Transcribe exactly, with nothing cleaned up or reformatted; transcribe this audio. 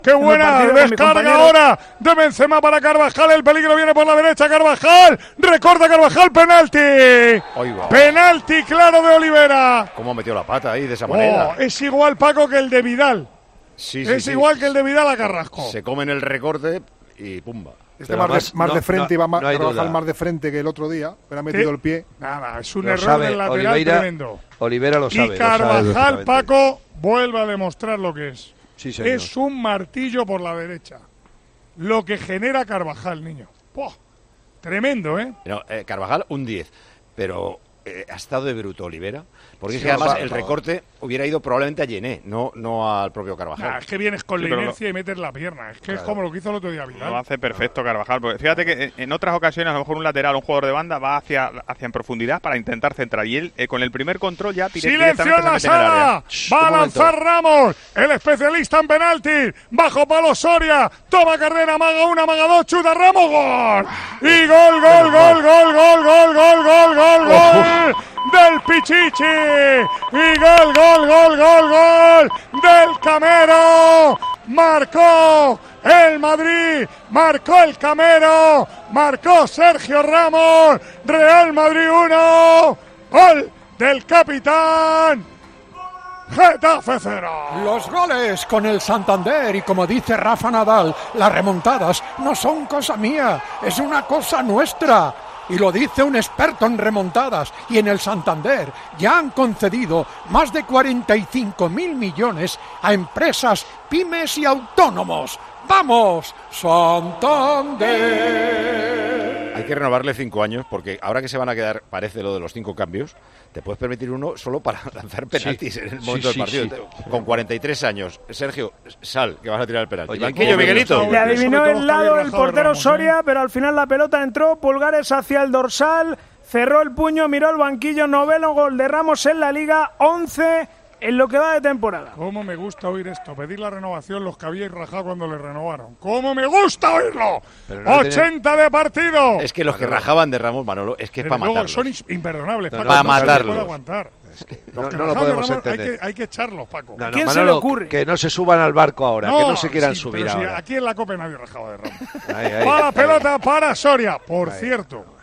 ¡Qué buena! Descarga ahora de Benzema para Carvajal. El peligro viene por la derecha. Carvajal. Recorta Carvajal. Penalti. Penalti claro de Olivera. ¿Cómo metió la pata ahí de esa Oh, manera? es igual, Paco, que el de Vidal. Sí, sí, es sí. igual que el de Vidal a Carrasco. Se comen el recorte y pumba. Este más, más, de, más no, de frente, no, iba no a trabajar más de frente que el otro día, pero ha metido ¿Sí? el pie. Nada, es un lo error sabe, del lateral Oliveira, tremendo. Olivera lo sabe. Y Carvajal, lo sabe Paco, vuelve a demostrar lo que es. Sí, señor. Es un martillo por la derecha. Lo que genera Carvajal, niño. ¡Poh! Tremendo, ¿eh? No, eh, Carvajal, un diez. Pero eh, ha estado de bruto Olivera. Porque Sí, es que además va, el va. recorte hubiera ido probablemente a Yené, no, no al propio Carvajal. Nah, es que vienes con Sí, la pero inercia lo- y metes la pierna. Es que Claro. es como lo que hizo el otro día Vidal. Lo hace perfecto Carvajal. Porque fíjate que en- en otras ocasiones a lo mejor un lateral o un jugador de banda va hacia, hacia en profundidad para intentar centrar. Y él eh, con el primer control ya dire- ¡Silencio directamente en la se mete en el área. sala! Va a lanzar Ramos, el especialista en penalti. Bajo palo Soria. Toma carrera, amaga una, amaga dos, chuta Ramos, gol. Y gol, gol, gol, gol, gol, gol, gol, gol, gol, gol del Pichichi. Y gol, gol, gol, gol, gol del Camero. Marcó el Madrid, marcó el Camero, marcó Sergio Ramos. Real Madrid uno, gol del capitán. Getafe cero. Los goles con el Santander y como dice Rafa Nadal, las remontadas no son cosa mía, es una cosa nuestra. Y lo dice un experto en remontadas. Y en el Santander ya han concedido más de cuarenta y cinco mil millones a empresas, pymes y autónomos. ¡Vamos, Santander! Hay que renovarle cinco años porque ahora que se van a quedar, parece lo de los cinco cambios, te puedes permitir uno solo para lanzar penaltis Sí, en el sí, momento sí, del partido. sí. Te- Con cuarenta y tres años, Sergio, sal, que vas a tirar el penalti. Oye, Banquillo, ¿cómo me Miguelito. gusta? Le adivinó Sobre todo el lado Javier el Rajado portero Ramos, ¿eh? Soria, pero al final la pelota entró, pulgares hacia el dorsal, cerró el puño, miró el banquillo, noveno gol de Ramos en la Liga, once en lo que va de temporada. ¿Cómo me gusta oír esto? Pedir la renovación los que habíais rajado cuando le renovaron. ¿Cómo me gusta oírlo? Pero no ochenta de partido. Es que los que rajaban de Ramos, Manolo, es que es Pero para luego matarlos. son ins- imperdonables. No, Paco, no, para no se les matarlos. puede aguantar. No, Los que no lo rajaban de podemos Ramos hay entender. que, hay que echarlos, Paco. No, no, ¿Quién se le Manolo, ocurre? que no se suban al barco ahora, que no se quieran sí, subir pero si ahora. aquí en la Copa nadie rajaba de Ramos. Ahí, ahí, Va la ahí. pelota para Soria. Por Ahí. cierto,